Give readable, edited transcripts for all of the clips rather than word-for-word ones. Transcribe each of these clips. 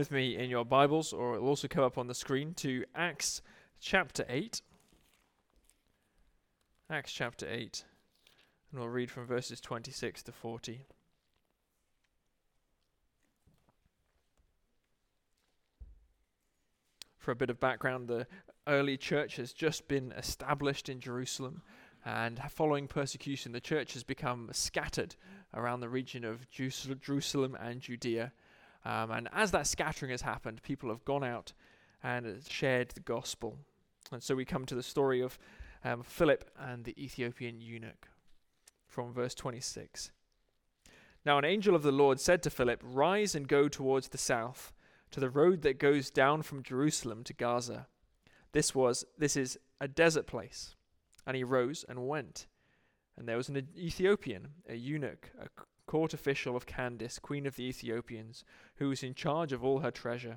With me in your Bibles, or it'll also come up on the screen, to Acts chapter 8. Acts chapter 8. And we'll read from verses 26 to 40. For a bit of background, the early church has just been established in Jerusalem, and following persecution, the church has become scattered around the region of Jerusalem and Judea. And as that scattering has happened, people have gone out and shared the gospel. And so we come to the story of Philip and the Ethiopian eunuch from verse 26. Now an angel of the Lord said to Philip, "Rise and go towards the south, to the road that goes down from Jerusalem to Gaza. This is a desert place." And he rose and went. And there was an Ethiopian, a eunuch, a court official of Candace, queen of the Ethiopians, who was in charge of all her treasure.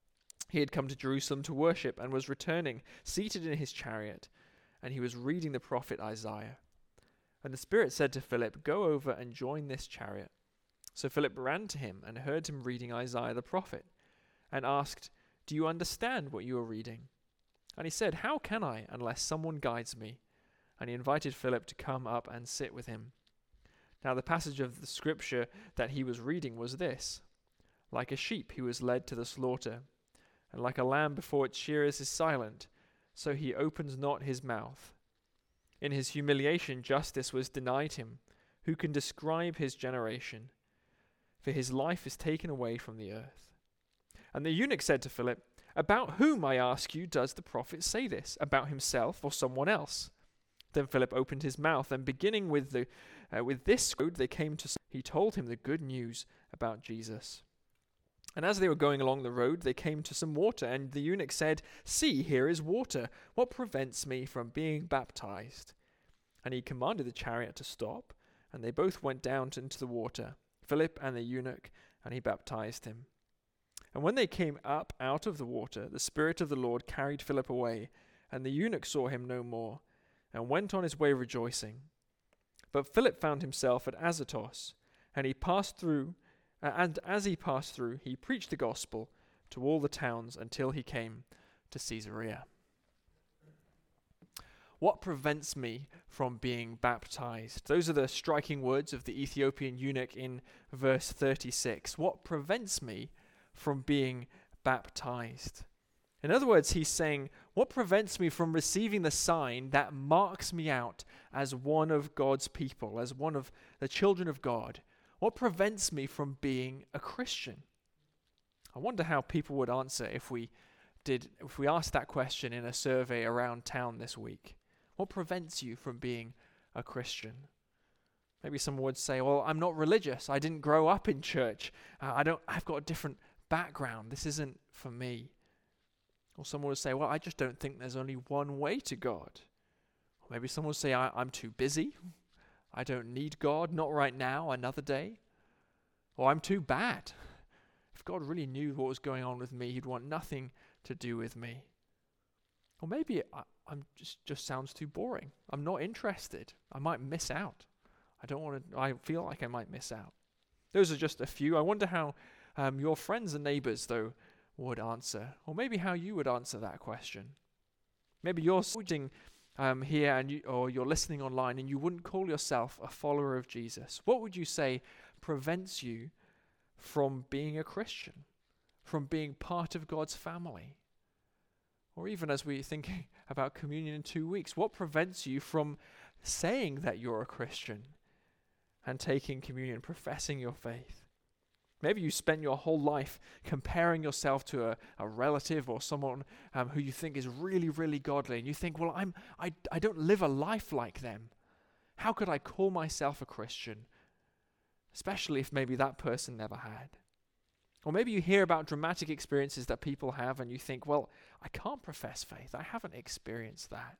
He had come to Jerusalem to worship and was returning, seated in his chariot, and he was reading the prophet Isaiah. And the Spirit said to Philip, "Go over and join this chariot." So Philip ran to him and heard him reading Isaiah the prophet, and asked, "Do you understand what you are reading?" And he said, "How can I, unless someone guides me?" And he invited Philip to come up and sit with him. Now the passage of the scripture that he was reading was this: "Like a sheep he was led to the slaughter, and like a lamb before its shearers is silent, so he opens not his mouth. In his humiliation justice was denied him. Who can describe his generation? For his life is taken away from the earth." And the eunuch said to Philip, "About whom, I ask you, does the prophet say this? About himself or someone else?" Then Philip opened his mouth, and beginning with this road they came to, he told him the good news about Jesus. And as they were going along the road, they came to some water, and the eunuch said, "See, here is water. What prevents me from being baptized?" And he commanded the chariot to stop, and they both went down into the water, Philip and the eunuch, and he baptized him. And when they came up out of the water, the Spirit of the Lord carried Philip away, and the eunuch saw him no more, and went on his way rejoicing. But Philip found himself at Azotus, and he passed through, and as he passed through, he preached the gospel to all the towns until he came to Caesarea. What prevents me from being baptized? Those are the striking words of the Ethiopian eunuch in verse 36. What prevents me from being baptized? In other words, he's saying, what prevents me from receiving the sign that marks me out as one of God's people, as one of the children of God? What prevents me from being a Christian? I wonder how people would answer if we asked that question in a survey around town this week. What prevents you from being a Christian? Maybe someone would say, "Well, I'm not religious. I didn't grow up in church. I've got a different background. This isn't for me." Or someone would say, "Well, I just don't think there's only one way to God." Or maybe someone would say, I'm too busy. I don't need God, not right now, another day. Or I'm too bad. If God really knew what was going on with me, he'd want nothing to do with me. Or maybe I'm just sounds too boring. I'm not interested. I might miss out. I feel like I might miss out. Those are just a few. I wonder how your friends and neighbors, though, would answer, or maybe how you would answer that question. Maybe you're sitting here or you're listening online and you wouldn't call yourself a follower of Jesus. What would you say prevents you from being a Christian, from being part of God's family? Or even as we're thinking about communion in 2 weeks, what prevents you from saying that you're a Christian and taking communion, professing your faith? Maybe you spent your whole life comparing yourself to a relative or someone who you think is really, really godly, and you think, well, I don't live a life like them. How could I call myself a Christian? Especially if maybe that person never had. Or maybe you hear about dramatic experiences that people have, and you think, well, I can't profess faith. I haven't experienced that.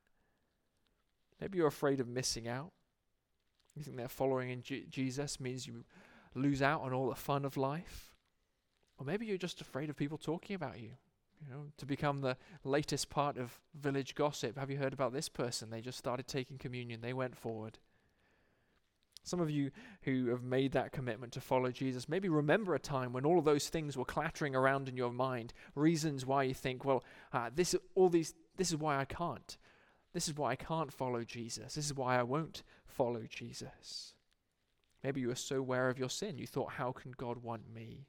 Maybe you're afraid of missing out. You think that following in Jesus means you lose out on all the fun of life. Or maybe you're just afraid of people talking about you, to become the latest part of village gossip. Have you heard about this person? They just started taking communion. They went forward. Some of you who have made that commitment to follow Jesus, maybe remember a time when all of those things were clattering around in your mind, reasons why you think, well, this is why I can't. This is why I can't follow Jesus. This is why I won't follow Jesus. Maybe you were so aware of your sin, you thought, how can God want me?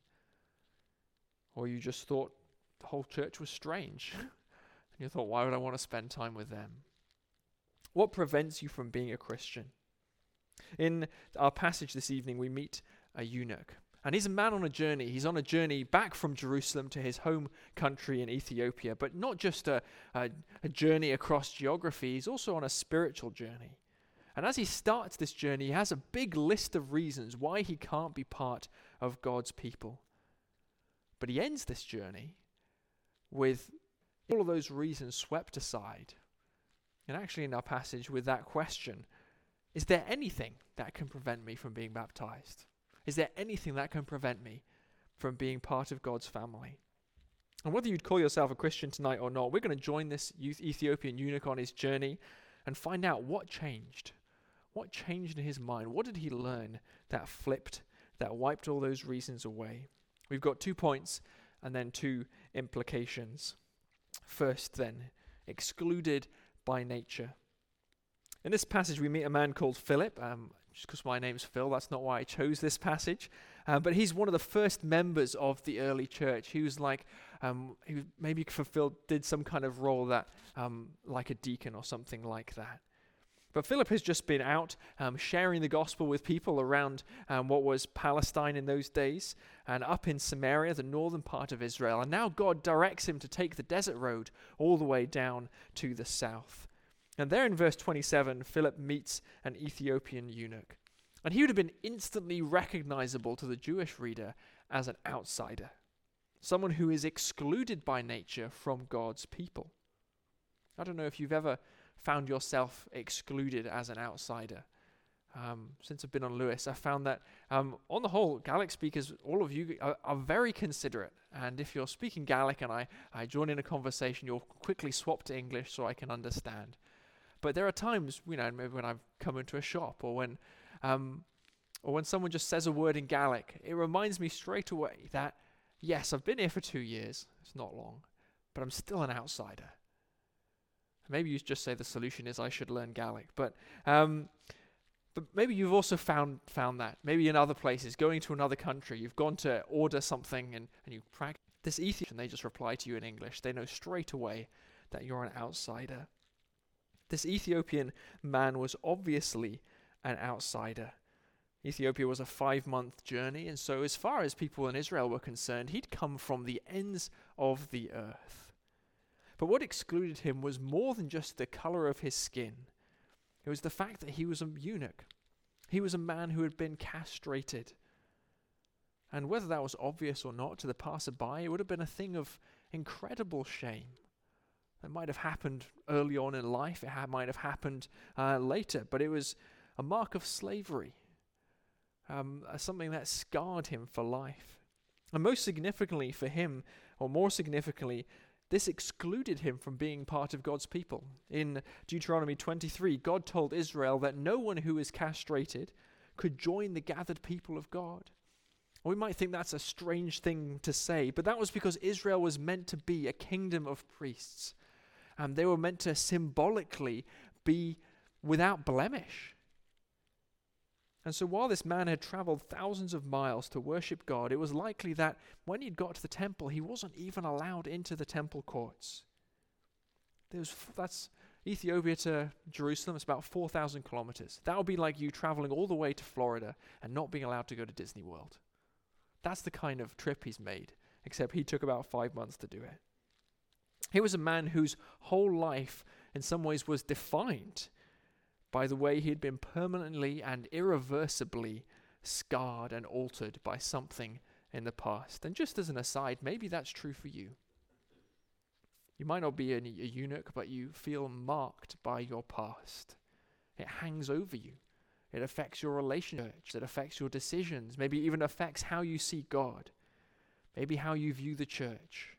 Or you just thought the whole church was strange. And you thought, why would I want to spend time with them? What prevents you from being a Christian? In our passage this evening, we meet a eunuch. And he's a man on a journey. He's on a journey back from Jerusalem to his home country in Ethiopia. But not just a journey across geography, he's also on a spiritual journey. And as he starts this journey, he has a big list of reasons why he can't be part of God's people. But he ends this journey with all of those reasons swept aside. And actually in our passage with that question, is there anything that can prevent me from being baptized? Is there anything that can prevent me from being part of God's family? And whether you'd call yourself a Christian tonight or not, we're going to join this Ethiopian eunuch on his journey and find out what changed. What changed in his mind? What did he learn that flipped, that wiped all those reasons away? We've got 2 points and then 2 implications. First then, excluded by nature. In this passage we meet a man called Philip. Just because my name's Phil, that's not why I chose this passage. But he's one of the first members of the early church. He was like, he maybe did some kind of role that, like a deacon or something like that. But Philip has just been out sharing the gospel with people around what was Palestine in those days and up in Samaria, the northern part of Israel. And now God directs him to take the desert road all the way down to the south. And there in verse 27, Philip meets an Ethiopian eunuch. And he would have been instantly recognizable to the Jewish reader as an outsider, someone who is excluded by nature from God's people. I don't know if you've ever found yourself excluded as an outsider. Since I've been on Lewis, I found that on the whole, Gaelic speakers, all of you are very considerate. And if you're speaking Gaelic and I join in a conversation, you'll quickly swap to English so I can understand. But there are times, maybe when I've come into a shop or when someone just says a word in Gaelic, it reminds me straight away that, yes, I've been here for 2 years. It's not long, but I'm still an outsider. Maybe you just say the solution is I should learn Gaelic, but maybe you've also found that. Maybe in other places, going to another country, you've gone to order something and you practice this Ethiopian, they just reply to you in English. They know straight away that you're an outsider. This Ethiopian man was obviously an outsider. Ethiopia was a 5-month journey, and so as far as people in Israel were concerned, he'd come from the ends of the earth. But what excluded him was more than just the color of his skin. It was the fact that he was a eunuch. He was a man who had been castrated. And whether that was obvious or not to the passerby, it would have been a thing of incredible shame. It might have happened early on in life. It might have happened later. But it was a mark of slavery. Something that scarred him for life. And most significantly for him, or more significantly, this excluded him from being part of God's people. In Deuteronomy 23, God told Israel that no one who is castrated could join the gathered people of God. We might think that's a strange thing to say, but that was because Israel was meant to be a kingdom of priests. They were meant to symbolically be without blemish. And so while this man had traveled thousands of miles to worship God, it was likely that when he'd got to the temple, he wasn't even allowed into the temple courts. That's Ethiopia to Jerusalem. It's about 4,000 kilometers. That would be like you traveling all the way to Florida and not being allowed to go to Disney World. That's the kind of trip he's made, except he took about 5 months to do it. He was a man whose whole life in some ways was defined by the way he had been permanently and irreversibly scarred and altered by something in the past. And just as an aside, maybe that's true for you. You might not be a eunuch, but you feel marked by your past. It hangs over you. It affects your relationships. It affects your decisions. Maybe even affects how you see God. Maybe how you view the church.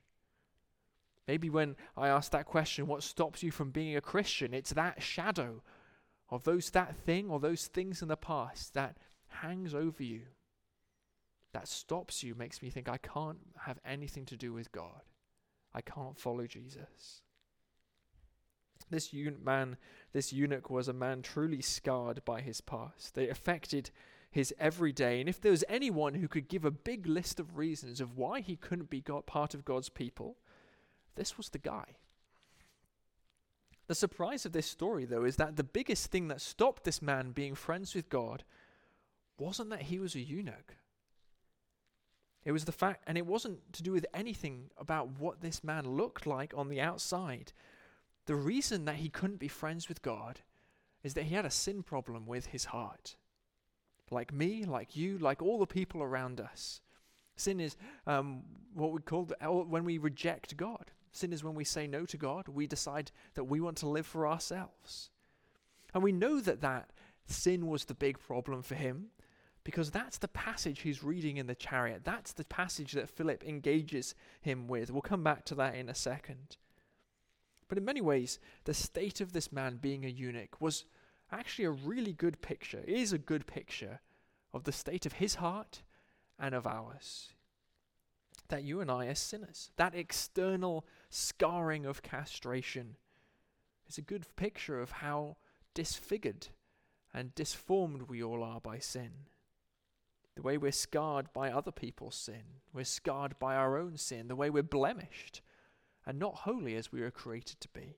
Maybe when I ask that question, what stops you from being a Christian? It's that shadow of that thing or those things in the past that hangs over you, that stops you, makes me think I can't have anything to do with God. I can't follow Jesus. This eunuch was a man truly scarred by his past. They affected his everyday. And if there was anyone who could give a big list of reasons of why he couldn't be part of God's people, this was the guy. The surprise of this story, though, is that the biggest thing that stopped this man being friends with God wasn't that he was a eunuch. It was the fact, and it wasn't to do with anything about what this man looked like on the outside. The reason that he couldn't be friends with God is that he had a sin problem with his heart. Like me, like you, like all the people around us. Sin is what we call when we reject God. Sin is when we say no to God. We decide that we want to live for ourselves. And we know that sin was the big problem for him because that's the passage he's reading in the chariot. That's the passage that Philip engages him with. We'll come back to that in a second. But in many ways, the state of this man being a eunuch was actually a really good picture, is a good picture of the state of his heart and of ours. That you and I are sinners. That external scarring of castration is a good picture of how disfigured and disformed we all are by sin. The way we're scarred by other people's sin. We're scarred by our own sin. The way we're blemished and not holy as we were created to be.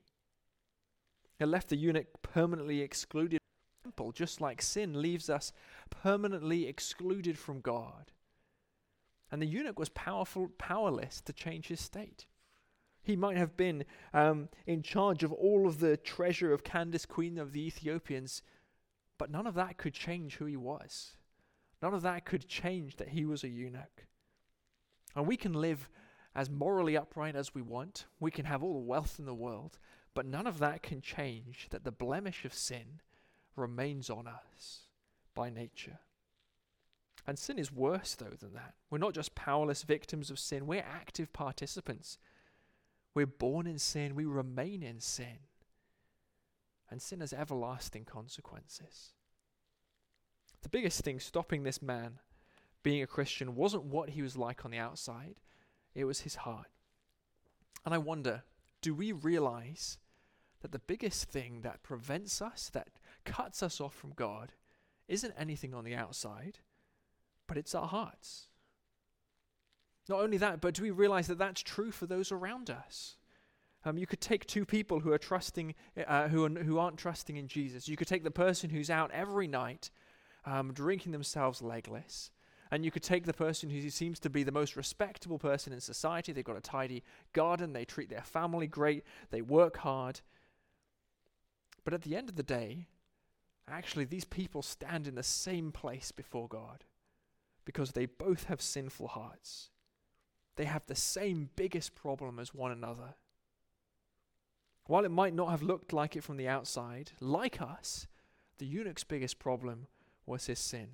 It left the eunuch permanently excluded from the temple, just like sin leaves us permanently excluded from God. And the eunuch was powerless to change his state. He might have been in charge of all of the treasure of Candace, queen of the Ethiopians, but none of that could change who he was. None of that could change that he was a eunuch. And we can live as morally upright as we want. We can have all the wealth in the world, but none of that can change that the blemish of sin remains on us by nature. And sin is worse, though, than that. We're not just powerless victims of sin. We're active participants. We're born in sin. We remain in sin. And sin has everlasting consequences. The biggest thing stopping this man being a Christian wasn't what he was like on the outside. It was his heart. And I wonder, do we realize that the biggest thing that prevents us, that cuts us off from God, isn't anything on the outside, but it's our hearts? Not only that, but do we realize that that's true for those around us? You could take two people who are trusting, who aren't trusting in Jesus. You could take the person who's out every night, drinking themselves legless, and you could take the person who seems to be the most respectable person in society. They've got a tidy garden. They treat their family great. They work hard. But at the end of the day, actually, these people stand in the same place before God because they both have sinful hearts. They have the same biggest problem as one another. While it might not have looked like it from the outside, like us, the eunuch's biggest problem was his sin.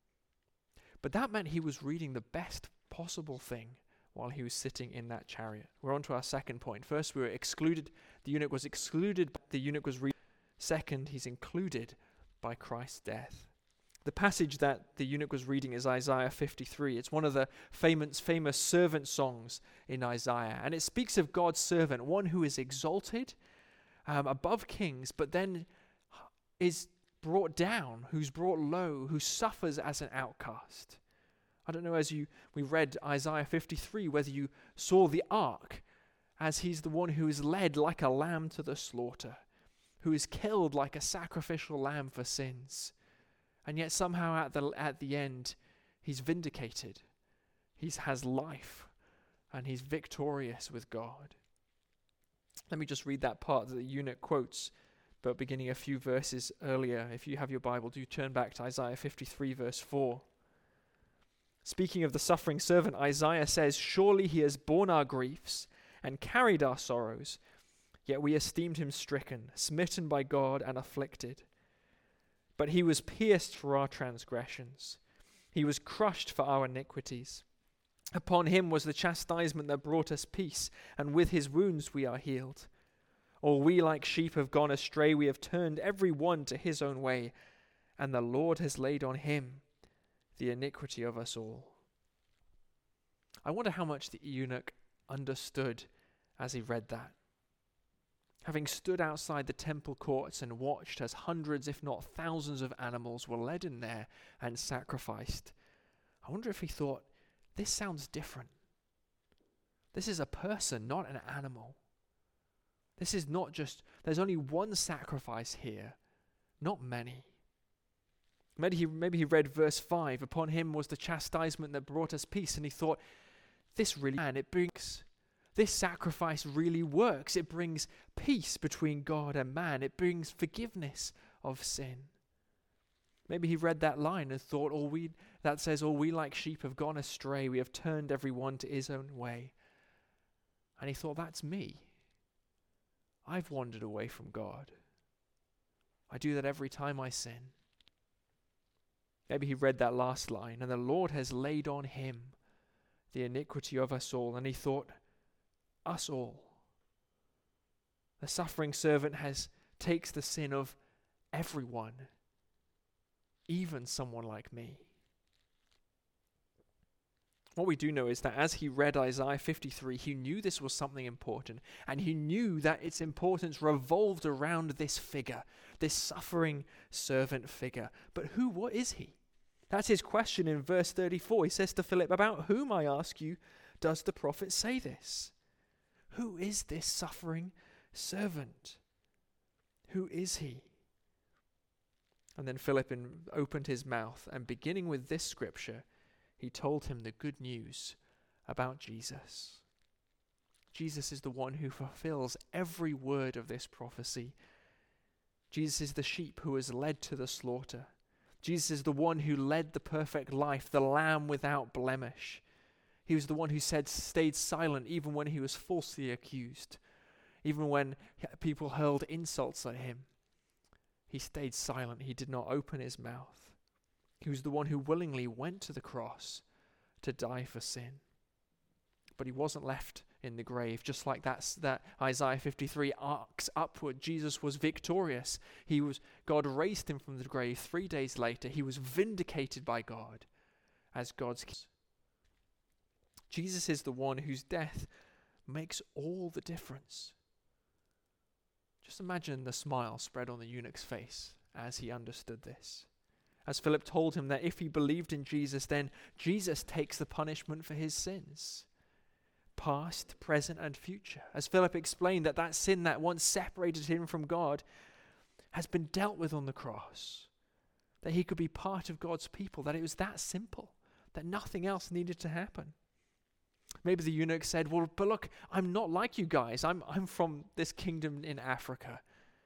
But that meant he was reading the best possible thing while he was sitting in that chariot. We're on to our second point. First, we were excluded. The eunuch was excluded. The eunuch was reading. Second, he's included by Christ's death. The passage that the eunuch was reading is Isaiah 53. It's one of the famous servant songs in Isaiah. And it speaks of God's servant, one who is exalted above kings, but then is brought down, who's brought low, who suffers as an outcast. I don't know, we read Isaiah 53, whether you saw the ark as he's the one who is led like a lamb to the slaughter, who is killed like a sacrificial lamb for sins. And yet somehow at the end, he's vindicated. He has life, and he's victorious with God. Let me just read that part that the eunuch quotes, but beginning a few verses earlier. If you have your Bible, do turn back to Isaiah 53, verse 4. Speaking of the suffering servant, Isaiah says, "Surely he has borne our griefs and carried our sorrows, yet we esteemed him stricken, smitten by God, and afflicted. But he was pierced for our transgressions. He was crushed for our iniquities. Upon him was the chastisement that brought us peace, and with his wounds we are healed. All we like sheep have gone astray. We have turned every one to his own way, and the Lord has laid on him the iniquity of us all. I wonder how much the eunuch understood as he read that. Having stood outside the temple courts and watched as hundreds, if not thousands of animals were led in there and sacrificed, I wonder if he thought, this sounds different. This is a person, not an animal. This is not just, there's only one sacrifice here, not many. Maybe he read verse 5, upon him was the chastisement that brought us peace, and he thought, this sacrifice really works. It brings peace between God and man. It brings forgiveness of sin. Maybe he read that line and thought, all we like sheep have gone astray. We have turned every one to his own way. And he thought, that's me. I've wandered away from God. I do that every time I sin. Maybe he read that last line, and the Lord has laid on him the iniquity of us all. And he thought, us all. The suffering servant takes the sin of everyone, even someone like me. What we do know is that as he read Isaiah 53, he knew this was something important, and he knew that its importance revolved around this figure, this suffering servant figure. But what is he? That's his question in verse 34. He says to Philip, about whom, I ask you, does the prophet say this? Who is this suffering servant? Who is he? And then Philip opened his mouth, and beginning with this scripture, he told him the good news about Jesus. Jesus is the one who fulfills every word of this prophecy. Jesus is the sheep who was led to the slaughter. Jesus is the one who led the perfect life, the lamb without blemish. He was the one who stayed silent even when he was falsely accused. Even when people hurled insults at him, he stayed silent. He did not open his mouth. He was the one who willingly went to the cross to die for sin. But he wasn't left in the grave, just like that Isaiah 53 arcs upward. Jesus was victorious. God raised him from the grave 3 days later. He was vindicated by God as God's king. Jesus is the one whose death makes all the difference. Just imagine the smile spread on the eunuch's face as he understood this. As Philip told him that if he believed in Jesus, then Jesus takes the punishment for his sins, past, present, and future. As Philip explained that sin that once separated him from God has been dealt with on the cross, that he could be part of God's people, that it was that simple, that nothing else needed to happen. Maybe the eunuch said, well, but look, I'm not like you guys. I'm from this kingdom in Africa.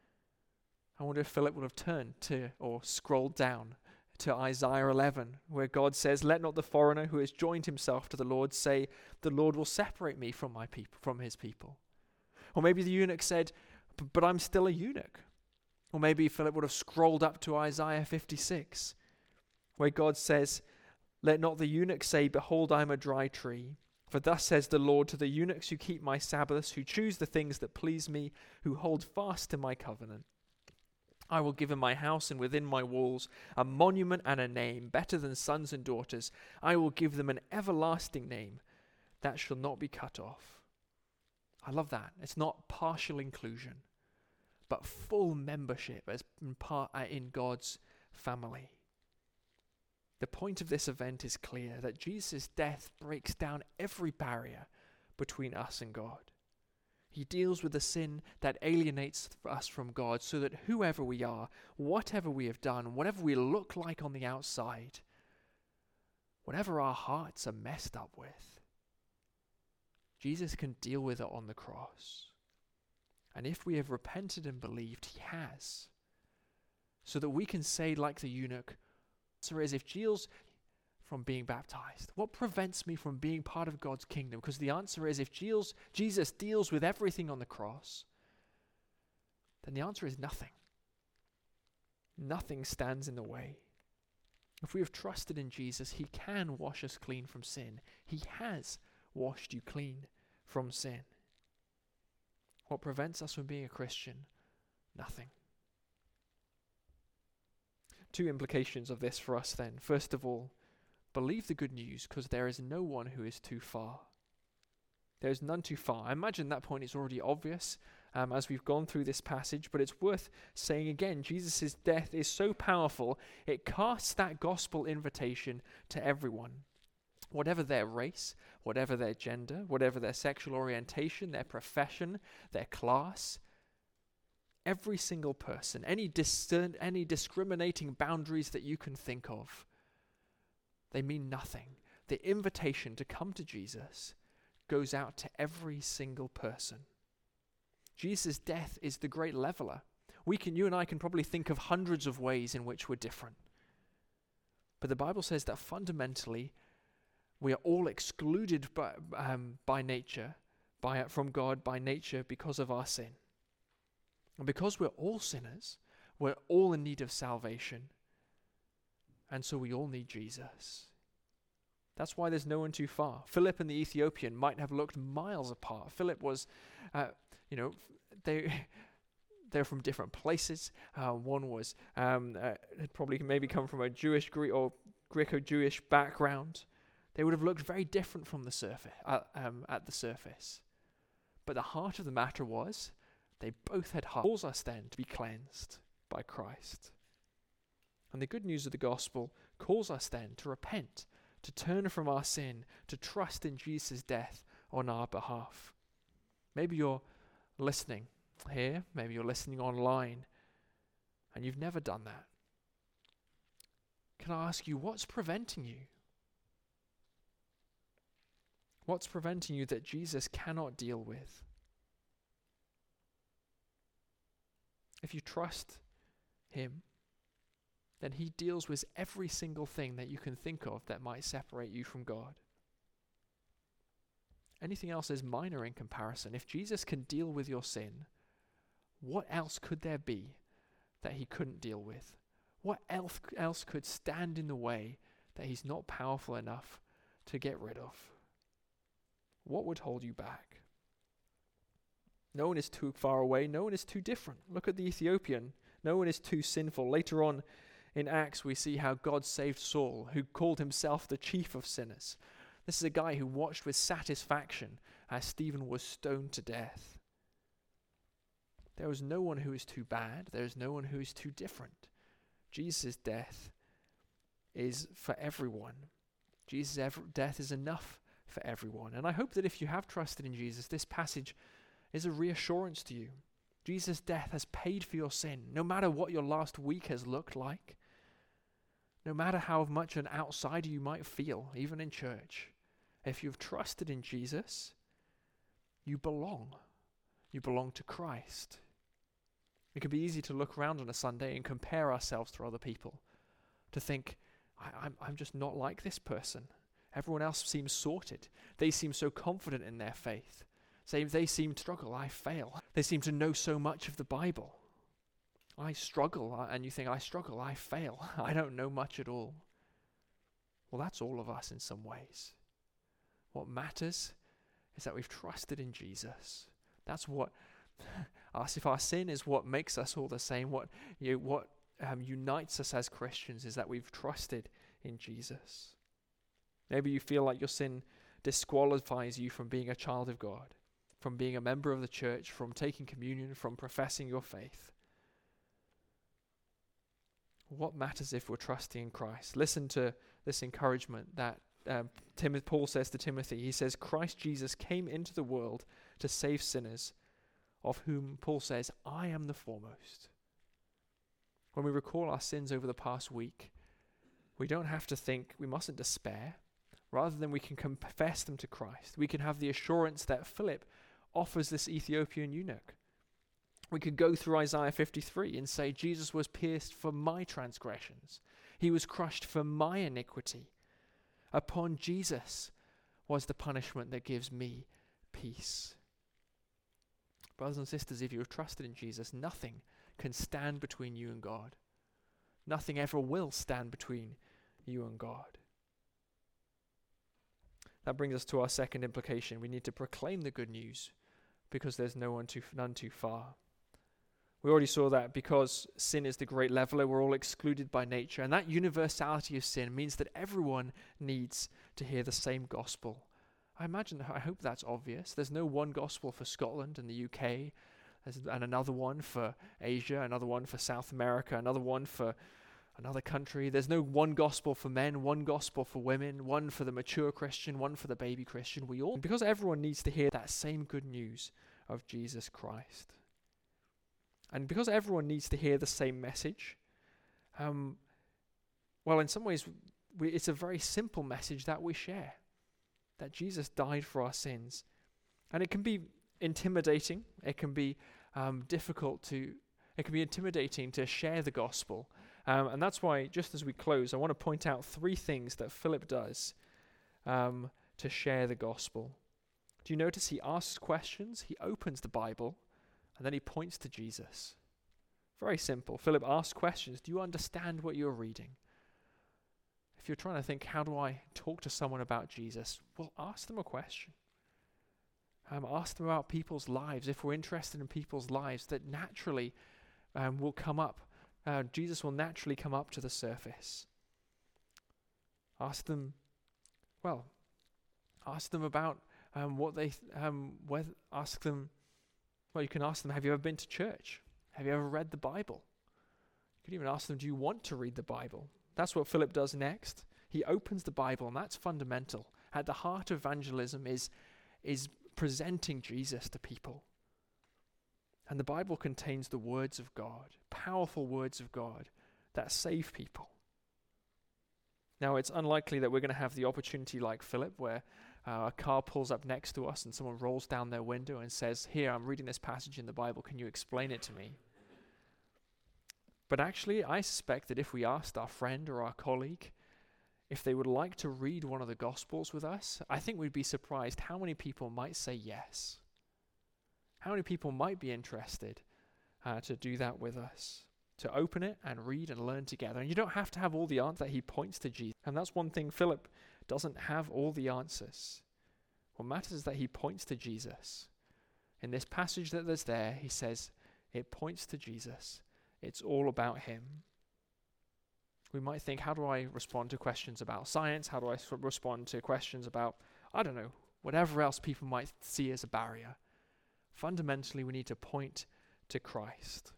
I wonder if Philip would have turned to or scrolled down to Isaiah 11, where God says, let not the foreigner who has joined himself to the Lord say, the Lord will separate me from my people, from his people. Or maybe the eunuch said, but I'm still a eunuch. Or maybe Philip would have scrolled up to Isaiah 56, where God says, let not the eunuch say, behold, I am a dry tree. For thus says the Lord to the eunuchs who keep my Sabbaths, who choose the things that please me, who hold fast to my covenant. I will give in my house and within my walls a monument and a name, better than sons and daughters. I will give them an everlasting name that shall not be cut off. I love that. It's not partial inclusion, but full membership as part in God's family. The point of this event is clear, that Jesus' death breaks down every barrier between us and God. He deals with the sin that alienates us from God, so that whoever we are, whatever we have done, whatever we look like on the outside, whatever our hearts are messed up with, Jesus can deal with it on the cross. And if we have repented and believed, he has. So that we can say like the eunuch, the answer is, if from being baptized, what prevents me from being part of God's kingdom? Because the answer is, if Jesus deals with everything on the cross, then the answer is nothing. Nothing stands in the way. If we have trusted in Jesus, he can wash us clean from sin. He has washed you clean from sin. What prevents us from being a Christian? Nothing. Two implications of this for us then. First of all, believe the good news, because there is no one who is too far. There is none too far. I imagine that point is already obvious as we've gone through this passage, but it's worth saying again. Jesus' death is so powerful, it casts that gospel invitation to everyone. Whatever their race, whatever their gender, whatever their sexual orientation, their profession, their class, every single person, any discriminating boundaries that you can think of, they mean nothing. The invitation to come to Jesus goes out to every single person. Jesus' death is the great leveler. You and I can probably think of hundreds of ways in which we're different. But the Bible says that fundamentally, we are all excluded by nature, from God by nature because of our sin. And because we're all sinners, we're all in need of salvation. And so we all need Jesus. That's why there's no one too far. Philip and the Ethiopian might have looked miles apart. Philip was, they're from different places. One was had probably maybe come from a Jewish or Greco-Jewish background. They would have looked very different from the surface at the surface. But the heart of the matter was, they both had hearts. It calls us then to be cleansed by Christ. And the good news of the gospel calls us then to repent, to turn from our sin, to trust in Jesus' death on our behalf. Maybe you're listening here, maybe you're listening online, and you've never done that. Can I ask you, what's preventing you? What's preventing you that Jesus cannot deal with? If you trust him, then he deals with every single thing that you can think of that might separate you from God. Anything else is minor in comparison. If Jesus can deal with your sin, what else could there be that he couldn't deal with? What else could stand in the way that he's not powerful enough to get rid of? What would hold you back? No one is too far away. No one is too different. Look at the Ethiopian. No one is too sinful. Later on in Acts, we see how God saved Saul, who called himself the chief of sinners. This is a guy who watched with satisfaction as Stephen was stoned to death. There is no one who is too bad. There is no one who is too different. Jesus' death is for everyone. Jesus' death is enough for everyone. And I hope that if you have trusted in Jesus, this passage is a reassurance to you. Jesus' death has paid for your sin, no matter what your last week has looked like, no matter how much an outsider you might feel, even in church. If you've trusted in Jesus, you belong. You belong to Christ. It can be easy to look around on a Sunday and compare ourselves to other people, to think, I'm just not like this person. Everyone else seems sorted. They seem so confident in their faith. They seem to struggle, I fail. They seem to know so much of the Bible. I struggle, and you think, I struggle, I fail. I don't know much at all. Well, that's all of us in some ways. What matters is that we've trusted in Jesus. That's what, if our sin is what makes us all the same, what unites us as Christians is that we've trusted in Jesus. Maybe you feel like your sin disqualifies you from being a child of God, from being a member of the church, from taking communion, from professing your faith. What matters if we're trusting in Christ? Listen to this encouragement that Paul says to Timothy. He says, Christ Jesus came into the world to save sinners, of whom Paul says, I am the foremost. When we recall our sins over the past week, we don't have to think, we mustn't despair. Rather than we can confess them to Christ. We can have the assurance that Philip offers this Ethiopian eunuch. We could go through Isaiah 53 and say, Jesus was pierced for my transgressions. He was crushed for my iniquity. Upon Jesus was the punishment that gives me peace. Brothers and sisters, if you have trusted in Jesus, nothing can stand between you and God. Nothing ever will stand between you and God. That brings us to our second implication. We need to proclaim the good news, because there's none too far. We already saw that because sin is the great leveler, we're all excluded by nature. And that universality of sin means that everyone needs to hear the same gospel. I hope that's obvious. There's no one gospel for Scotland and the UK, and another one for Asia, another one for South America, another one for another country. There's no one gospel for men, one gospel for women, one for the mature Christian, one for the baby Christian. Because everyone needs to hear that same good news of Jesus Christ. And because everyone needs to hear the same message, well, in some ways, it's a very simple message that we share, that Jesus died for our sins. And it can be intimidating. It can be it can be intimidating to share the gospel. And that's why, just as we close, I want to point out 3 things that Philip does to share the gospel. Do you notice he asks questions, he opens the Bible, and then he points to Jesus? Very simple. Philip asks questions. Do you understand what you're reading? If you're trying to think, how do I talk to someone about Jesus? Well, ask them a question. Ask them about people's lives. If we're interested in people's lives, that naturally will come up. Jesus will naturally come up to the surface. Ask them about what they, you can ask them, have you ever been to church? Have you ever read the Bible? You could even ask them, do you want to read the Bible? That's what Philip does next. He opens the Bible, and that's fundamental. At the heart of evangelism is presenting Jesus to people. And the Bible contains the words of God, powerful words of God that save people. Now, it's unlikely that we're going to have the opportunity like Philip, where a car pulls up next to us and someone rolls down their window and says, here, I'm reading this passage in the Bible, can you explain it to me? But actually, I suspect that if we asked our friend or our colleague if they would like to read one of the Gospels with us, I think we'd be surprised how many people might say yes. How many people might be interested to do that with us, to open it and read and learn together. And you don't have to have all the answers. That he points to Jesus. And that's one thing, Philip doesn't have all the answers. What matters is that he points to Jesus. In this passage that there's there, he says, it points to Jesus. It's all about him. We might think, how do I respond to questions about science? How do I respond to questions about, I don't know, whatever else people might see as a barrier? Fundamentally, we need to point to Christ.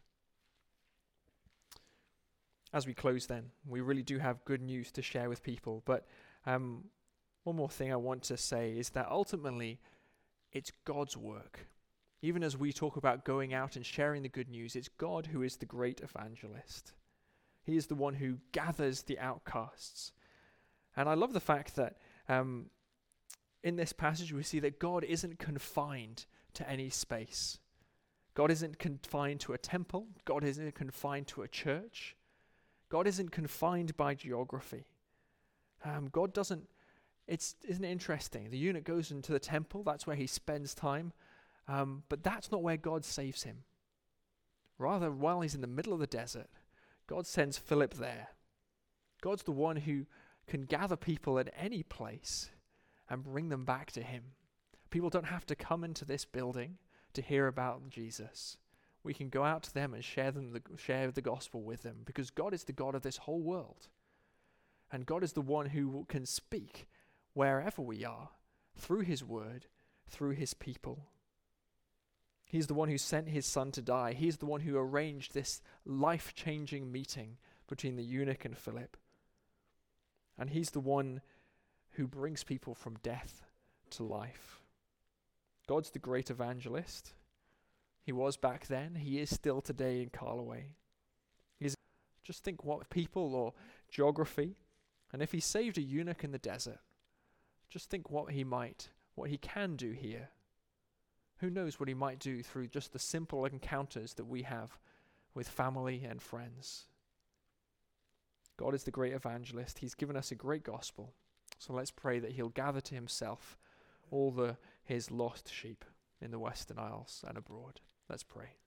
As we close then, we really do have good news to share with people. But one more thing I want to say is that ultimately, it's God's work. Even as we talk about going out and sharing the good news, it's God who is the great evangelist. He is the one who gathers the outcasts. And I love the fact that in this passage we see that God isn't confined to any space. God isn't confined to a temple. God isn't confined to a church. God isn't confined by geography. God doesn't, isn't it interesting? The eunuch goes into the temple. That's where he spends time. But that's not where God saves him. Rather, while he's in the middle of the desert, God sends Philip there. God's the one who can gather people at any place and bring them back to him. People don't have to come into this building to hear about Jesus. We can go out to them and share the gospel with them, because God is the God of this whole world. And God is the one who can speak wherever we are, through his word, through his people. He's the one who sent his son to die. He's the one who arranged this life-changing meeting between the eunuch and Philip. And he's the one who brings people from death to life. God's the great evangelist. He was back then. He is still today in Carloway. Just think what people or geography. And if he saved a eunuch in the desert, just think what he can do here. Who knows what he might do through just the simple encounters that we have with family and friends. God is the great evangelist. He's given us a great gospel. So let's pray that he'll gather to himself all his lost sheep in the Western Isles and abroad. Let's pray.